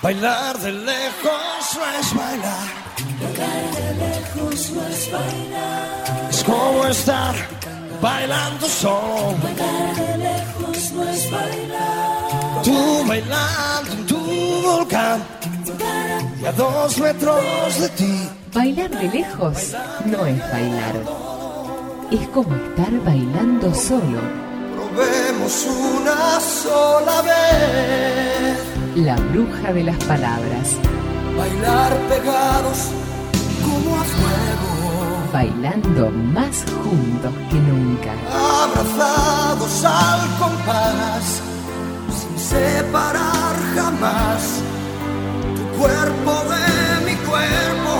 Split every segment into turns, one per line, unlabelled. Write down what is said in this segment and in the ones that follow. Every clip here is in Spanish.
Bailar de lejos no es bailar.
Bailar de lejos no es bailar.
Es como estar bailando solo.
Bailar de lejos no es bailar.
Tú bailando en tu volcán y a 2 metros de ti.
Bailar de lejos no es bailar. Es como estar bailando solo.
Probemos una sola vez.
La bruja de las palabras.
Bailar pegados como a fuego.
Bailando más juntos que nunca.
Abrazados al compás, sin separar jamás tu cuerpo de mi cuerpo.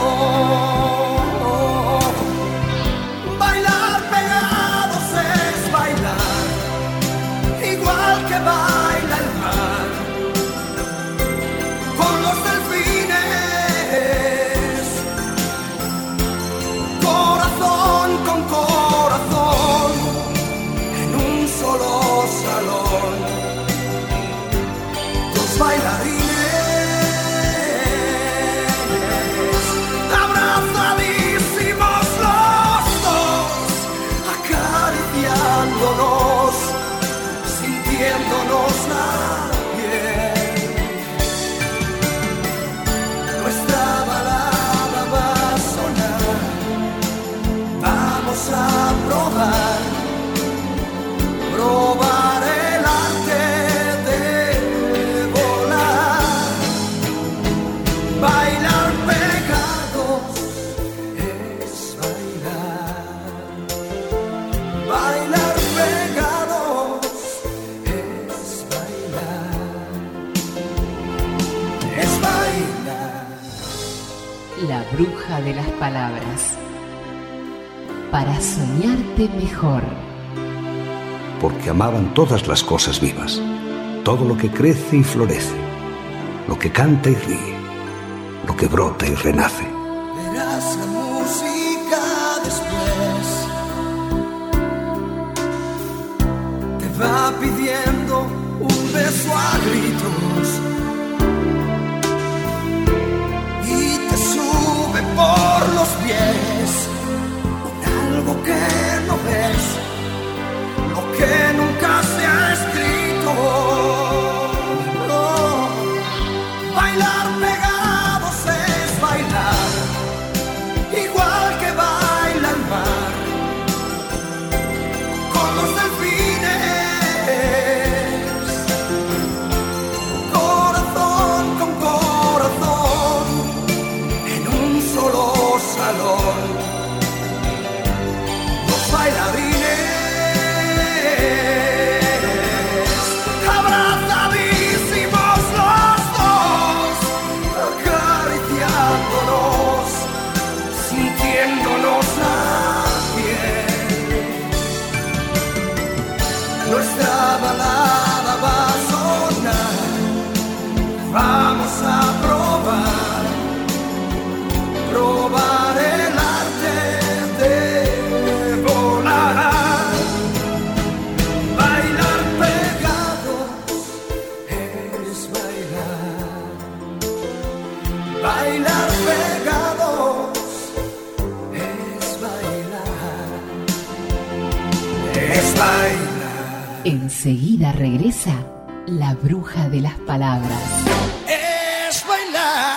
Bailar pegados es bailar, igual que baila el mar, con los delfines, corazón con corazón, en un solo salón, dos bailarines, abrazadísimos los dos, acariciándonos, sintiéndonos la piel. Nuestra balada va a sonar, vamos a probar el arte de volar. Bailar pegados es bailar. Bailar pegados es bailar. Es bailar.
La bruja de las palabras. Para soñarte mejor.
Porque amaban todas las cosas vivas, todo lo que crece y florece, lo que canta y ríe, lo que brota y renace.
Verás la música después, te va pidiendo un beso a gritos y te sube por los pies con algo que no ves, lo que nunca se ha escrito. No. Bailar pegados es bailar, igual que baila el mar, con los delfines, corazón con corazón, en un solo salón, los bailarines. Abrazadísimos los dos, acariciándonos, sintiéndonos la piel. Nuestra balada va a sonar, vamos a probar el arte de volar. Bailar pegados es bailar. Bailar pegados es bailar. Es bailar.
Enseguida regresa la bruja de las palabras.
Es bailar.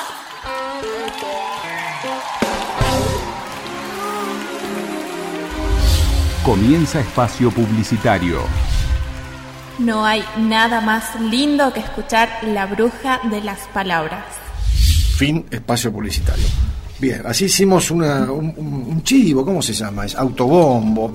Comienza espacio publicitario.
No hay nada más lindo que escuchar la bruja de las palabras.
Fin espacio publicitario. Bien, así hicimos un chivo, ¿cómo se llama? Es autobombo.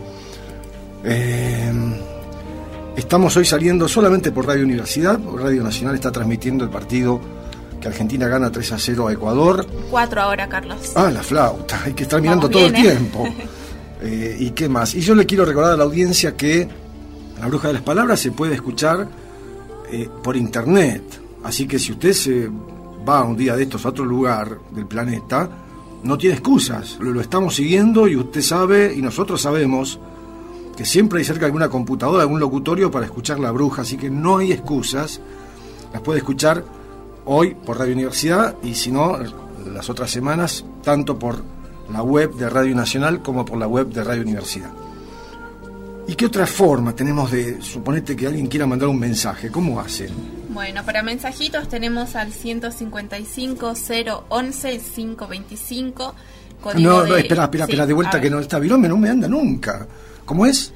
Estamos hoy saliendo solamente por Radio Universidad. Radio Nacional está transmitiendo el partido que Argentina gana 3-0 a Ecuador.
4 ahora, Carlos.
Ah, la flauta, hay que estar mirando
Vamos
todo
bien,
el tiempo. ¿Y qué más? Y yo le quiero recordar a la audiencia que La Bruja de las Palabras se puede escuchar por internet. Así que si usted se va un día de estos a otro lugar del planeta, no tiene excusas. Lo estamos siguiendo y usted sabe, y nosotros sabemos, que siempre hay cerca de alguna computadora, algún locutorio para escuchar La Bruja. Así que no hay excusas. Las puede escuchar hoy por Radio Universidad y si no, las otras semanas, tanto por la web de Radio Nacional como por la web de Radio Universidad. ¿Y qué otra forma tenemos de, suponete que alguien quiera mandar un mensaje? ¿Cómo hacen?
Bueno, para mensajitos tenemos al 155 011 525.
No, espera, de vuelta que no, esta virome no me anda nunca. ¿Cómo es?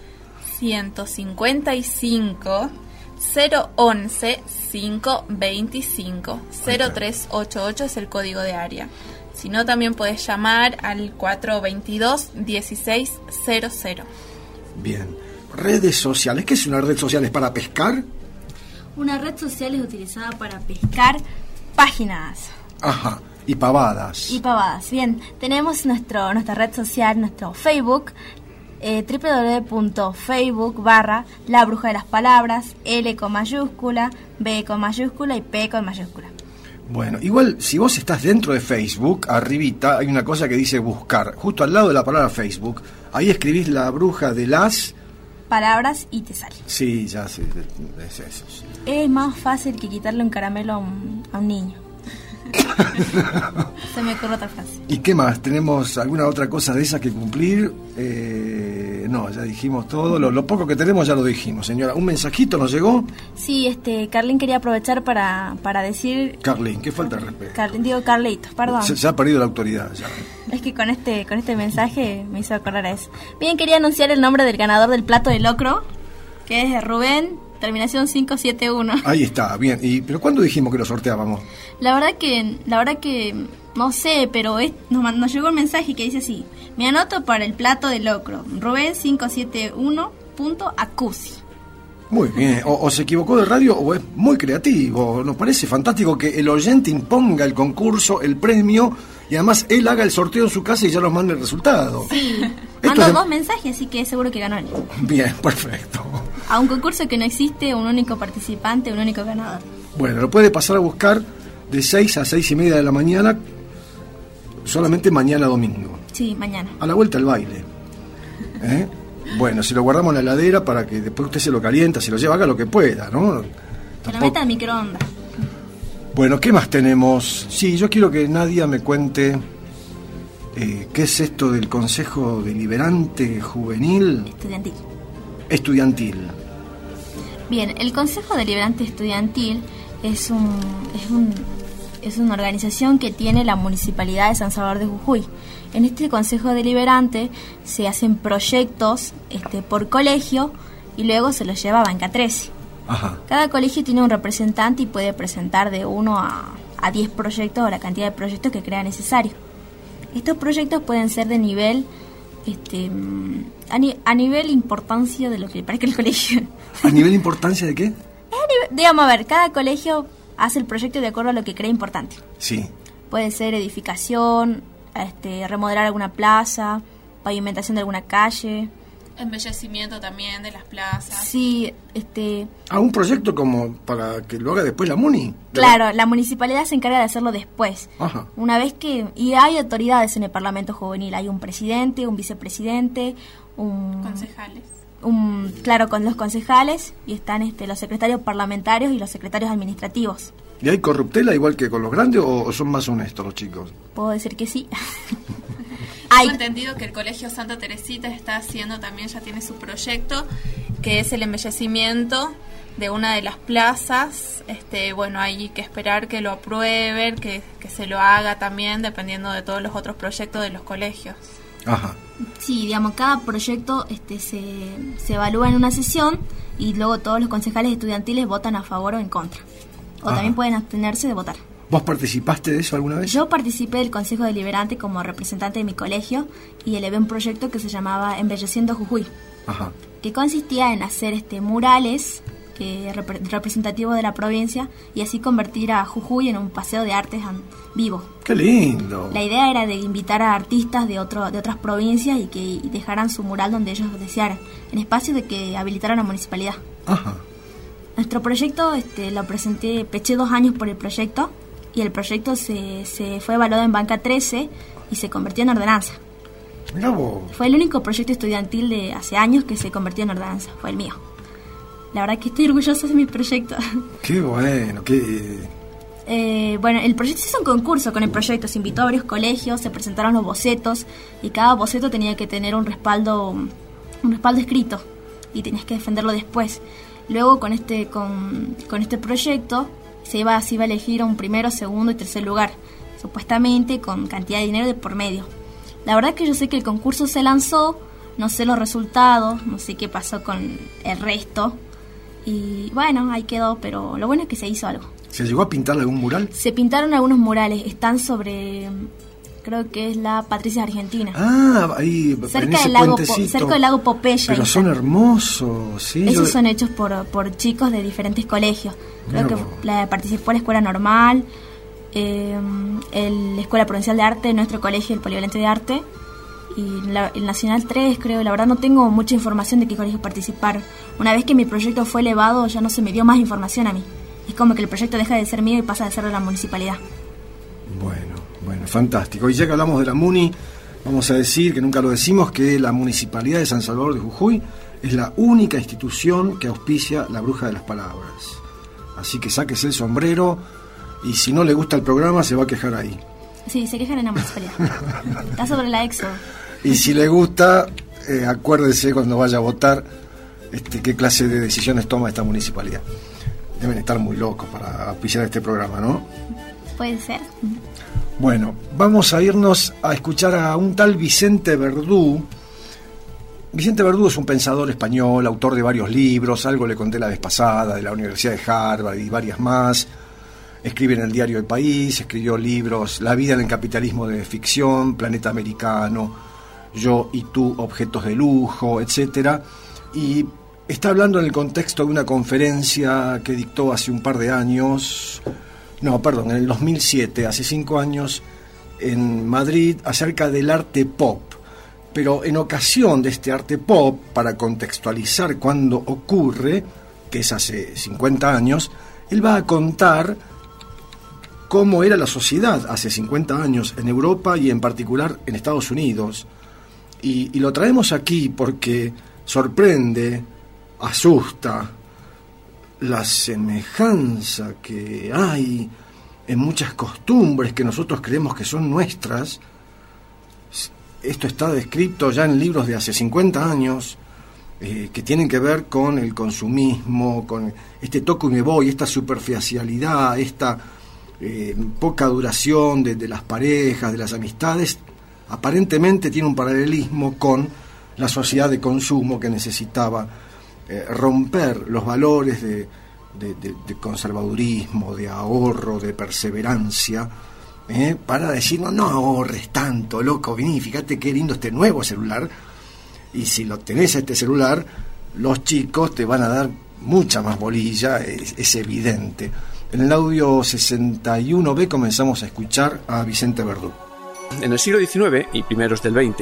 155 011 525 0388 es el código de área. Si no, también puedes llamar al 422 1600.
Bien. Redes sociales. ¿Qué es una red social? ¿Es para pescar?
Una red social es utilizada para pescar páginas.
Ajá. Y pavadas.
Bien, tenemos nuestra red social, nuestro Facebook, www.facebook.com/La Bruja de las Palabras, L con mayúscula, B con mayúscula y P con mayúscula.
Bueno, igual si vos estás dentro de Facebook, arribita hay una cosa que dice buscar, justo al lado de la palabra Facebook, ahí escribís La Bruja de las
Palabras y te sale.
Sí, ya sé, es eso. Sí.
Es más fácil que quitarle un caramelo a un niño. Se me ocurre otra frase.
¿Y qué más? ¿Tenemos alguna otra cosa de esas que cumplir? No, ya dijimos todo. Lo poco que tenemos ya lo dijimos, señora. ¿Un mensajito nos llegó?
Sí, Carlín quería aprovechar para decir...
Carlín, ¿qué falta de respeto?
Carlitos, perdón.
Se ha perdido la autoridad ya.
Es que con este mensaje me hizo acordar a eso. Bien, quería anunciar el nombre del ganador del plato de locro, que es Rubén, terminación 571.
Ahí está, bien. ¿Pero cuándo dijimos que lo sorteábamos?
La verdad que no sé, pero nos llegó un mensaje que dice así: me anoto para el plato de locro, Rubén 571.acusi.
Muy bien, o se equivocó de radio o es muy creativo. Nos parece fantástico que el oyente imponga el concurso, el premio, y además él haga el sorteo en su casa y ya nos mande el resultado.
Sí, mandó 2 mensajes, así que seguro que ganó él.
Bien, perfecto.
A un concurso que no existe un único participante, un único ganador.
Bueno, lo puede pasar a buscar de 6 a 6:30 de la mañana, solamente mañana domingo.
Sí, mañana.
A la vuelta al baile. Bueno, si lo guardamos en la heladera para que después usted se lo calienta, se lo lleva, haga lo que pueda, ¿no?
Que lo meta en microondas.
Bueno, ¿qué más tenemos? Sí, yo quiero que Nadia me cuente qué es esto del Consejo Deliberante Juvenil... Estudiantil.
Bien, el Consejo Deliberante Estudiantil es una organización que tiene la Municipalidad de San Salvador de Jujuy. En este Consejo Deliberante se hacen proyectos por colegio y luego se los lleva a Banca 13.
Ajá.
Cada colegio tiene un representante y puede presentar de 1 a 10 proyectos o la cantidad de proyectos que crea necesario. Estos proyectos pueden ser de nivel a nivel importancia de lo que le parezca el colegio.
¿A nivel importancia de qué?
Digamos, a ver, cada colegio hace el proyecto de acuerdo a lo que cree importante.
Sí.
Puede ser edificación, remodelar alguna plaza, pavimentación de alguna calle.
Embellecimiento también de las plazas.
Sí,
un proyecto como para que lo haga después la MUNI.
Claro, la municipalidad se encarga de hacerlo después.
Ajá.
Una vez que... Y hay autoridades en el Parlamento Juvenil. Hay un presidente, un vicepresidente,
concejales.
Claro, con los concejales, y están los secretarios parlamentarios y los secretarios administrativos.
¿Y hay corruptela igual que con los grandes o son más honestos los chicos?
Puedo decir que sí.
Tengo entendido que el Colegio Santa Teresita está haciendo también, ya tiene su proyecto, que es el embellecimiento de una de las plazas. Bueno, hay que esperar que lo aprueben, que se lo haga también, dependiendo de todos los otros proyectos de los colegios.
Ajá.
Sí, digamos, cada proyecto se evalúa en una sesión y luego todos los concejales estudiantiles votan a favor o en contra. O también pueden abstenerse de votar.
¿Vos participaste de eso alguna vez?
Yo participé del Consejo Deliberante como representante de mi colegio y elevé un proyecto que se llamaba Embelleciendo Jujuy.
Ajá.
Que consistía en hacer murales representativos de la provincia y así convertir a Jujuy en un paseo de artes vivo.
¡Qué lindo!
La idea era de invitar a artistas de otras provincias y que dejaran su mural donde ellos desearan, en espacios de que habilitaran la municipalidad.
Ajá.
Nuestro proyecto lo presenté, peché 2 años por el proyecto y el proyecto se fue evaluado en Banca 13 y se convirtió en ordenanza.
Mirá vos.
Fue el único proyecto estudiantil de hace años que se convirtió en ordenanza, fue el mío. La verdad que estoy orgullosa de mi proyecto.
Qué bueno,
Bueno, el proyecto se hizo un concurso con el proyecto, se invitó a varios colegios, se presentaron los bocetos y cada boceto tenía que tener un respaldo escrito y tenías que defenderlo después. Luego con este proyecto se iba a elegir un primero, segundo y tercer lugar, supuestamente con cantidad de dinero de por medio. La verdad que yo sé que el concurso se lanzó, no sé los resultados, no sé qué pasó con el resto y bueno, ahí quedó, pero lo bueno es que se hizo algo.
¿Se llegó a pintar algún mural?
Se pintaron algunos murales, están sobre, creo que es la Patricia Argentina.
Ah, ahí
cerca del lago Popeye.
Pero son hermosos, sí.
Esos son hechos por chicos de diferentes colegios. Creo que participó la Escuela Normal, la Escuela Provincial de Arte, nuestro colegio, el Polivalente de Arte, y el Nacional 3, creo. La verdad no tengo mucha información de qué colegios participaron. Una vez que mi proyecto fue elevado, ya no se me dio más información a mí. Es como que el proyecto deja de ser mío y pasa de ser de la municipalidad. Bueno,
fantástico. Y ya que hablamos de la MUNI, vamos a decir, que nunca lo decimos, que la Municipalidad de San Salvador de Jujuy es la única institución que auspicia la Bruja de las Palabras. Así que sáquese el sombrero y si no le gusta el programa se va a quejar ahí.
Sí, se quejan en la municipalidad. Está sobre la EXO.
Y si le gusta, acuérdese cuando vaya a votar qué clase de decisiones toma esta municipalidad. Deben estar muy locos para auspiciar este programa, ¿no?
Puede ser.
Bueno, vamos a irnos a escuchar a un tal Vicente Verdú. Vicente Verdú es un pensador español, autor de varios libros, algo le conté la vez pasada, de la Universidad de Harvard y varias más. Escribe en el diario El País, escribió libros La vida en el capitalismo de ficción, Planeta Americano, Yo y tú, objetos de lujo, etcétera. Y está hablando en el contexto de una conferencia que dictó hace un par de años, en el 2007, hace 5 años, en Madrid, acerca del arte pop. Pero en ocasión de este arte pop, para contextualizar cuándo ocurre, que es hace 50 años, él va a contar cómo era la sociedad hace 50 años en Europa y en particular en Estados Unidos. Y lo traemos aquí porque sorprende, asusta la semejanza que hay en muchas costumbres que nosotros creemos que son nuestras. Esto está descrito ya en libros de hace 50 años que tienen que ver con el consumismo, con este toco y me voy, esta superficialidad, esta poca duración de las parejas, de las amistades. Aparentemente tiene un paralelismo con la sociedad de consumo que necesitaba romper los valores de conservadurismo, de ahorro, de perseverancia, para decir, no ahorres tanto, loco, vení, fíjate qué lindo este nuevo celular, y si lo tenés a este celular, los chicos te van a dar mucha más bolilla, es evidente. En el audio 61B comenzamos a escuchar a Vicente Verdú.
En el siglo XIX y primeros del XX,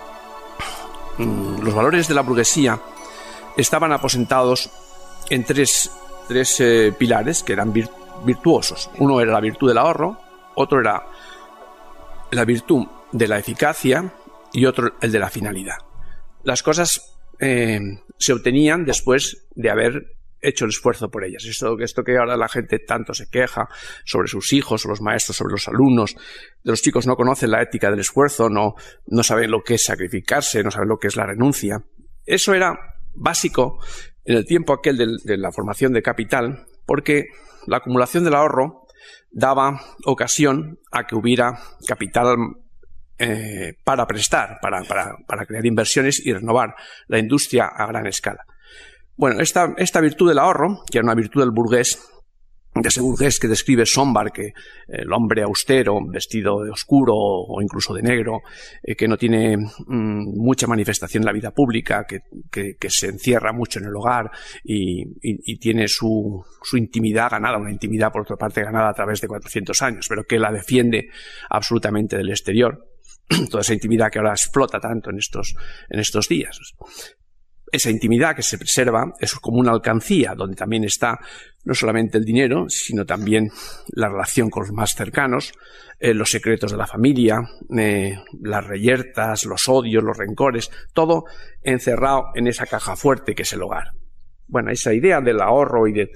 los valores de la burguesía estaban aposentados en tres pilares que eran virtuosos. Uno era la virtud del ahorro, otro era la virtud de la eficacia y otro el de la finalidad. Las cosas se obtenían después de haber hecho el esfuerzo por ellas. Esto que ahora la gente tanto se queja sobre sus hijos, o los maestros, sobre los alumnos, de los chicos no conocen la ética del esfuerzo, no saben lo que es sacrificarse, no saben lo que es la renuncia. Eso era básico en el tiempo aquel de la formación de capital, porque la acumulación del ahorro daba ocasión a que hubiera capital para prestar, para crear inversiones y renovar la industria a gran escala. Bueno, esta virtud del ahorro, que era una virtud del burgués, de ese burgués que describe Sombart, que el hombre austero, vestido de oscuro o incluso de negro, que no tiene mucha manifestación en la vida pública, que se encierra mucho en el hogar y tiene su intimidad ganada, una intimidad por otra parte ganada a través de 400 años, pero que la defiende absolutamente del exterior. Toda esa intimidad que ahora explota tanto en estos días. Esa intimidad que se preserva es como una alcancía donde también está no solamente el dinero, sino también la relación con los más cercanos, los secretos de la familia, las reyertas, los odios, los rencores, todo encerrado en esa caja fuerte que es el hogar. Bueno, esa idea del ahorro y de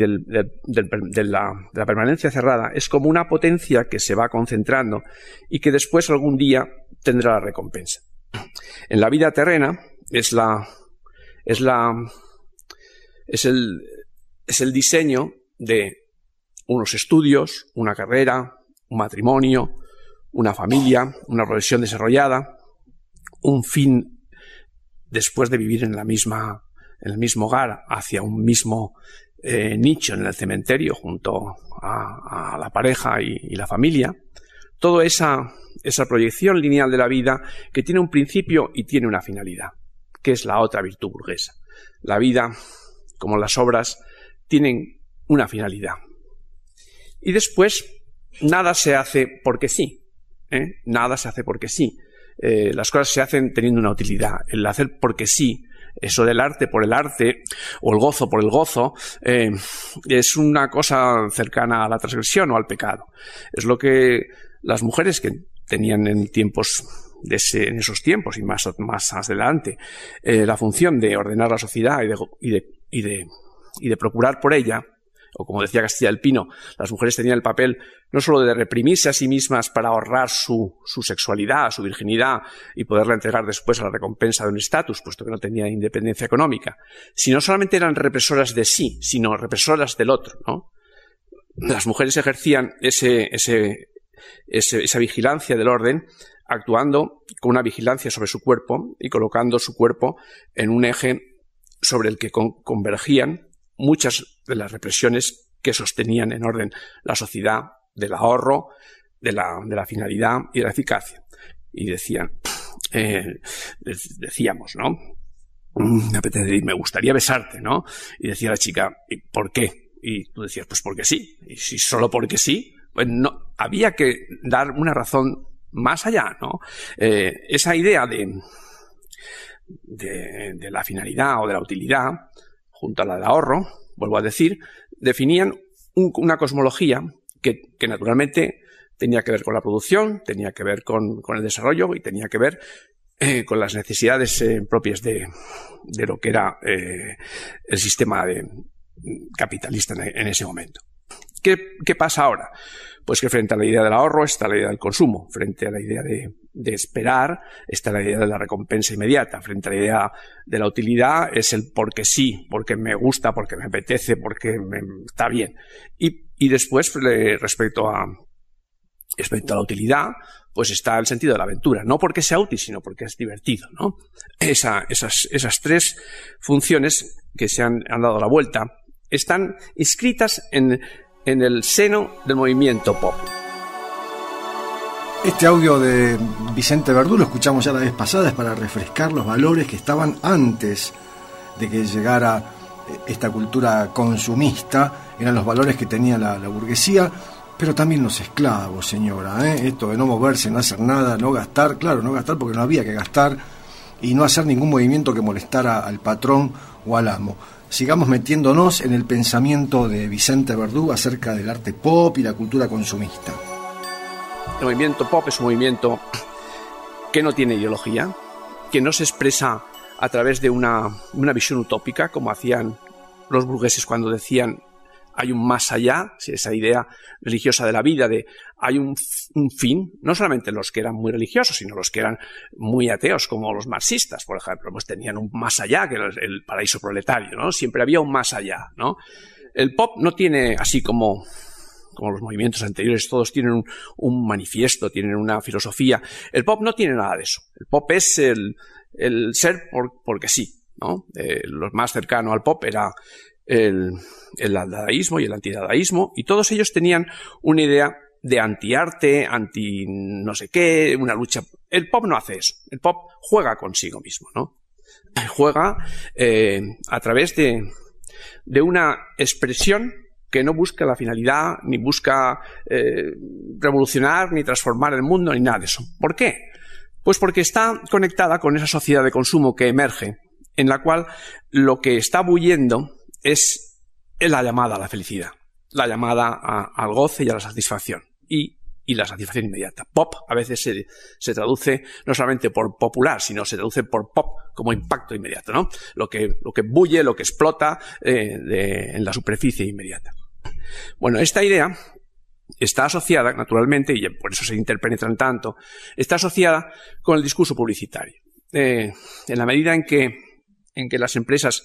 la permanencia cerrada es como una potencia que se va concentrando y que después algún día tendrá la recompensa. En la vida terrena es el diseño de unos estudios, una carrera, un matrimonio, una familia, una profesión desarrollada, un fin después de vivir en el mismo hogar, hacia un mismo nicho en el cementerio junto a la pareja y la familia. Toda esa proyección lineal de la vida que tiene un principio y tiene una finalidad, que es la otra virtud burguesa. La vida, como las obras, tienen una finalidad. Y después, nada se hace porque sí. Nada se hace porque sí. Las cosas se hacen teniendo una utilidad. El hacer porque sí, eso del arte por el arte, o el gozo por el gozo, es una cosa cercana a la transgresión o al pecado. Es lo que las mujeres que tenían en esos tiempos y más adelante, la función de ordenar la sociedad y de procurar por ella, o como decía Castilla del Pino, las mujeres tenían el papel no solo de reprimirse a sí mismas para ahorrar su sexualidad, su virginidad y poderla entregar después a la recompensa de un estatus, puesto que no tenía independencia económica, sino solamente eran represoras de sí, sino represoras del otro, ¿no? Las mujeres ejercían esa vigilancia del orden, actuando con una vigilancia sobre su cuerpo y colocando su cuerpo en un eje sobre el que convergían muchas de las represiones que sostenían en orden la sociedad del ahorro, de la finalidad y de la eficacia. Y decíamos, ¿no? Me gustaría besarte, ¿no? Y decía la chica, ¿y por qué? Y tú decías, pues porque sí. Y si solo porque sí, pues no, había que dar una razón más allá, ¿no? Esa idea de la finalidad o de la utilidad, junto a la del ahorro, vuelvo a decir, definían una cosmología que naturalmente tenía que ver con la producción, tenía que ver con el desarrollo y tenía que ver con las necesidades propias de lo que era el sistema capitalista en ese momento. ¿Qué pasa ahora? Pues que frente a la idea del ahorro está la idea del consumo, frente a la idea de esperar está la idea de la recompensa inmediata, frente a la idea de la utilidad es el porque sí, porque me gusta, porque me apetece, porque está bien. Y después, respecto a la utilidad, pues está el sentido de la aventura, no porque sea útil, sino porque es divertido, ¿no? Esas tres funciones que se han dado la vuelta están inscritas en el seno del movimiento pop.
Este audio de Vicente Verdú lo escuchamos ya la vez pasada, es para refrescar los valores que estaban antes de que llegara esta cultura consumista, eran los valores que tenía la burguesía, pero también los esclavos, señora, esto de no moverse, no hacer nada, no gastar, claro, no gastar porque no había que gastar, y no hacer ningún movimiento que molestara al patrón o al amo. Sigamos metiéndonos en el pensamiento de Vicente Verdú acerca del arte pop y la cultura consumista.
El movimiento pop es un movimiento que no tiene ideología, que no se expresa a través de una visión utópica, como hacían los burgueses cuando decían hay un más allá, esa idea religiosa de la vida, de hay un fin, no solamente los que eran muy religiosos, sino los que eran muy ateos, como los marxistas, por ejemplo, pues tenían un más allá, que era el paraíso proletario, ¿no? Siempre había un más allá, ¿no? El pop no tiene, así como los movimientos anteriores, todos tienen un manifiesto, tienen una filosofía. El pop no tiene nada de eso. El pop es el ser porque sí, ¿no? Lo más cercano al pop era el dadaísmo y el antidadaísmo, y todos ellos tenían una idea de antiarte, anti no sé qué, una lucha. El pop no hace eso. El pop juega consigo mismo, ¿no? Juega a través de una expresión que no busca la finalidad, ni busca revolucionar, ni transformar el mundo, ni nada de eso. ¿Por qué? Pues porque está conectada con esa sociedad de consumo que emerge, en la cual lo que está bulliendo es la llamada a la felicidad, la llamada al goce y a la satisfacción. Y y la satisfacción inmediata. Pop a veces se traduce no solamente por popular, sino se traduce por pop como impacto inmediato, ¿no? Lo que bulle, lo que explota en la superficie inmediata. Bueno, esta idea está asociada, naturalmente, y por eso se interpenetran tanto, está asociada con el discurso publicitario. En la medida en que las empresas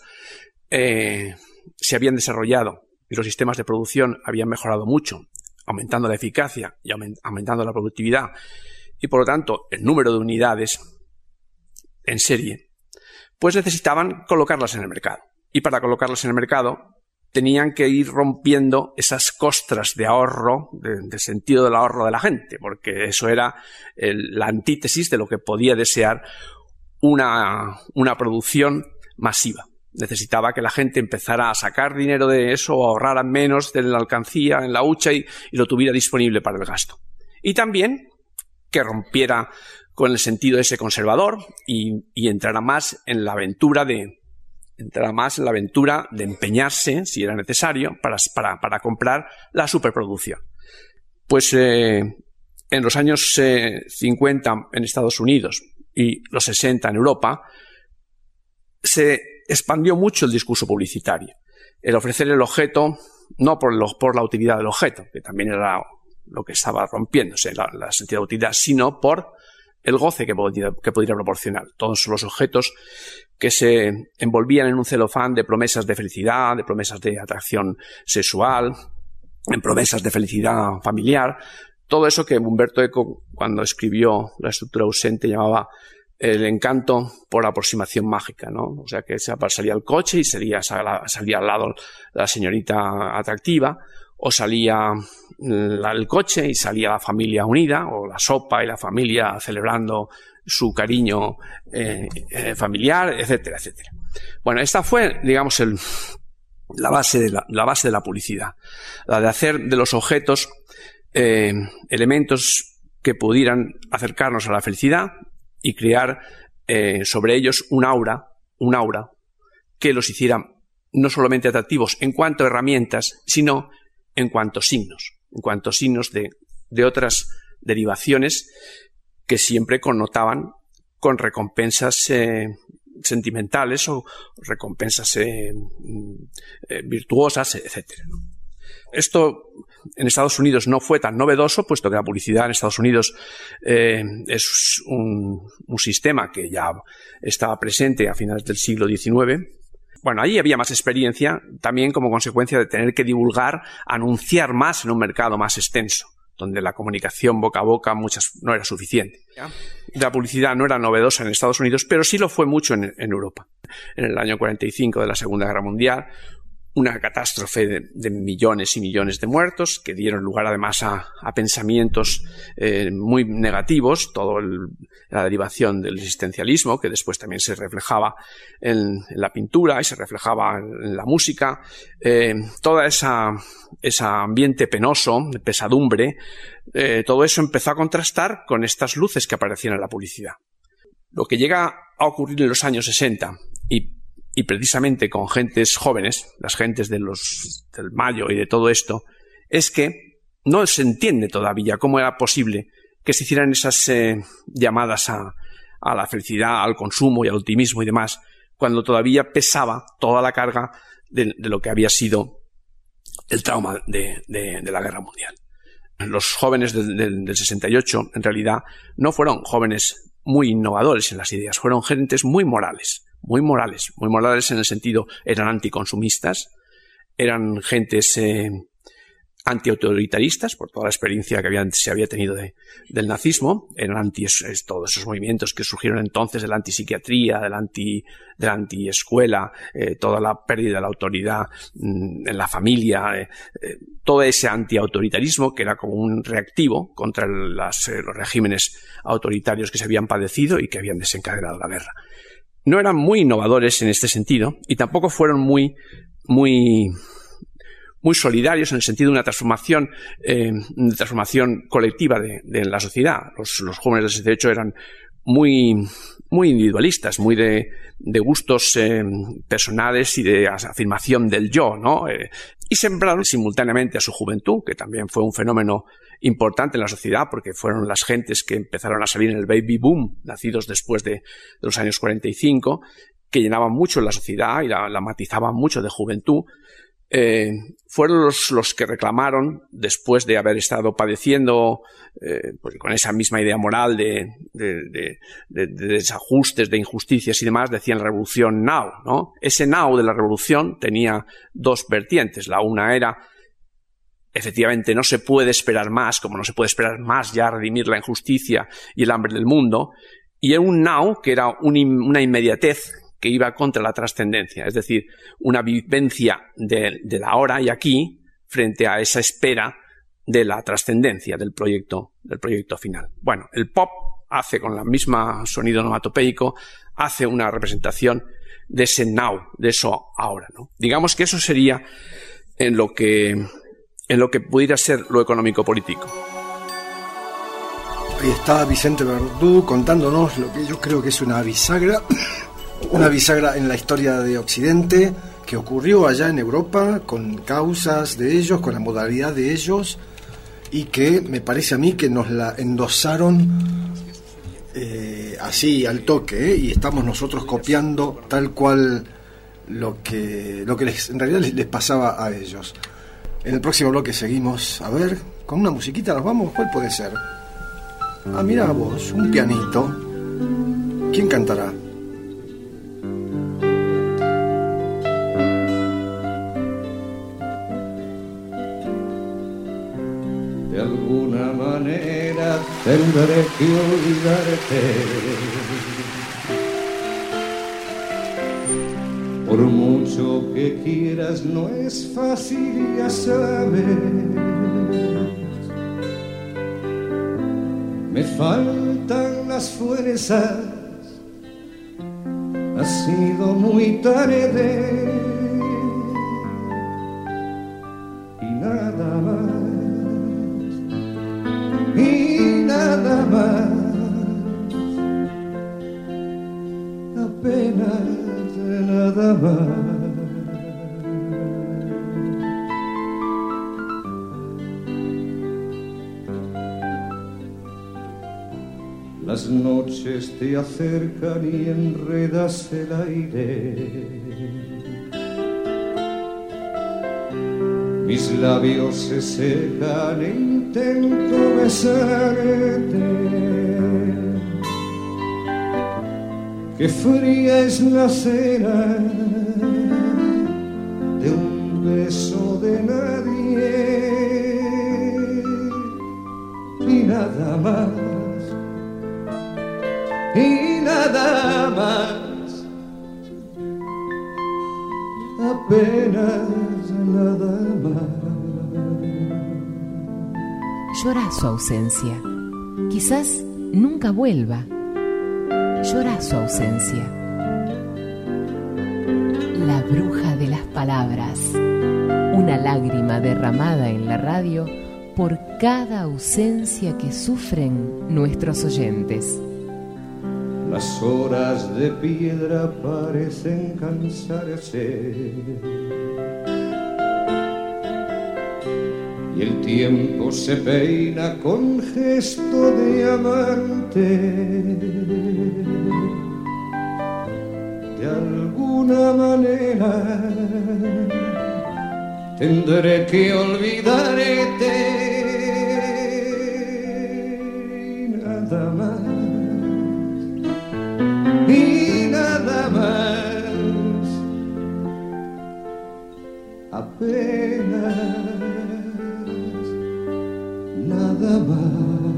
se habían desarrollado y los sistemas de producción habían mejorado mucho, aumentando la eficacia y aumentando la productividad, y por lo tanto el número de unidades en serie, pues necesitaban colocarlas en el mercado. Y para colocarlas en el mercado tenían que ir rompiendo esas costras de ahorro, del sentido del ahorro de la gente, porque eso era la antítesis de lo que podía desear una producción masiva. Necesitaba que la gente empezara a sacar dinero de eso o ahorrara menos de la alcancía en la hucha y lo tuviera disponible para el gasto. Y también que rompiera con el sentido ese conservador y entrara más en la aventura de empeñarse, si era necesario, para comprar la superproducción. Pues en los años 50 en Estados Unidos y los 60 en Europa, se expandió mucho el discurso publicitario. El ofrecer el objeto, no por la utilidad del objeto, que también era lo que estaba rompiéndose, la sentido de utilidad, sino por el goce que podría proporcionar. Todos los objetos que se envolvían en un celofán de promesas de felicidad, de promesas de atracción sexual, en promesas de felicidad familiar, todo eso que Umberto Eco, cuando escribió La estructura ausente, llamaba el encanto por aproximación mágica, ¿no? O sea, que salía el coche y salía al lado la señorita atractiva, o salía el coche y salía la familia unida, o la sopa y la familia celebrando su cariño familiar, etcétera, etcétera. Bueno, esta fue, digamos, la base de la publicidad, la de hacer de los objetos elementos que pudieran acercarnos a la felicidad y crear sobre ellos un aura que los hiciera no solamente atractivos en cuanto a herramientas, sino en cuanto a signos de otras derivaciones que siempre connotaban con recompensas sentimentales o recompensas virtuosas, etcétera. Esto en Estados Unidos no fue tan novedoso, puesto que la publicidad en Estados Unidos es un sistema que ya estaba presente a finales del siglo XIX. Bueno, allí había más experiencia, también como consecuencia de tener que divulgar, anunciar más en un mercado más extenso, donde la comunicación boca a boca no era suficiente. La publicidad no era novedosa en Estados Unidos, pero sí lo fue mucho en Europa. En el año 45 de la Segunda Guerra Mundial, una catástrofe de millones y millones de muertos que dieron lugar además a pensamientos muy negativos, la derivación del existencialismo, que después también se reflejaba en la pintura y se reflejaba en la música, toda ese ambiente penoso, de pesadumbre, todo eso empezó a contrastar con estas luces que aparecían en la publicidad. Lo que llega a ocurrir en los años 60 y precisamente con gentes jóvenes, las gentes del Mayo y de todo esto, es que no se entiende todavía cómo era posible que se hicieran esas llamadas a la felicidad, al consumo y al optimismo y demás, cuando todavía pesaba toda la carga de lo que había sido el trauma de la Guerra Mundial. Los jóvenes del 68, en realidad, no fueron jóvenes muy innovadores en las ideas, fueron gentes muy morales en el sentido, eran anticonsumistas, eran gentes antiautoritaristas por toda la experiencia que se había tenido del nazismo, eran anti todos esos movimientos que surgieron entonces de la antipsiquiatría, de la antiescuela, toda la pérdida de la autoridad en la familia, todo ese antiautoritarismo que era como un reactivo contra los regímenes autoritarios que se habían padecido y que habían desencadenado la guerra. No eran muy innovadores en este sentido y tampoco fueron muy solidarios en el sentido de una transformación colectiva de la sociedad. Los jóvenes del 68 eran muy individualistas, muy de gustos personales y de afirmación del yo, ¿no? Y sembraron simultáneamente a su juventud, que también fue un fenómeno importante en la sociedad, porque fueron las gentes que empezaron a salir en el baby boom, nacidos después de los años 45, que llenaban mucho la sociedad y la matizaban mucho de juventud. Fueron los que reclamaron, después de haber estado padeciendo pues con esa misma idea moral de desajustes, de injusticias y demás, decían la revolución now, ¿no? Ese now de la revolución tenía dos vertientes. La una era, efectivamente, no se puede esperar más, como no se puede esperar más ya redimir la injusticia y el hambre del mundo, y era un now que era una inmediatez que iba contra la trascendencia, es decir, una vivencia de la hora y aquí frente a esa espera de la trascendencia del proyecto final. Bueno, el pop hace, con la misma sonido onomatopeico, hace una representación de ese now, de eso ahora, ¿no? Digamos que eso sería en lo que pudiera ser lo económico-político.
Ahí está Vicente Verdú contándonos lo que yo creo que es una bisagra en la historia de Occidente, que ocurrió allá en Europa, con causas de ellos, con la modalidad de ellos, y que me parece a mí que nos la endosaron así al toque, y estamos nosotros copiando tal cual lo que en realidad les pasaba a ellos. En el próximo bloque seguimos, a ver, con una musiquita nos vamos. ¿Cuál puede ser? Ah, mira vos, un pianito. ¿Quién cantará?
De alguna manera tendré que olvidarte, por mucho que quieras no es fácil, ya sabes. Me faltan las fuerzas, ha sido muy tarde y nada más. Y nada más, apenas nada más. Las noches te acercan y enredas el aire. Mis labios se secan e intento besarte. Qué fría es la cera de un beso de nadie. Y nada más, y nada más, apenas nada más.
Llora su ausencia, quizás nunca vuelva. Llora su ausencia. La bruja de las palabras, una lágrima derramada en la radio por cada ausencia que sufren nuestros oyentes.
Las horas de piedra parecen cansarse y el tiempo se peina con gesto de amante. De alguna manera tendré que olvidarte. Nada más, y nada más, apenas nada más.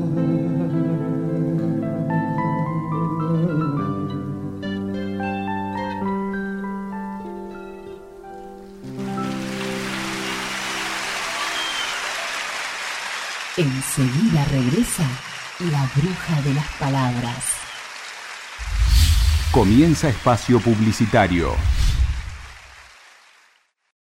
Enseguida regresa la bruja de las palabras.
Comienza espacio publicitario.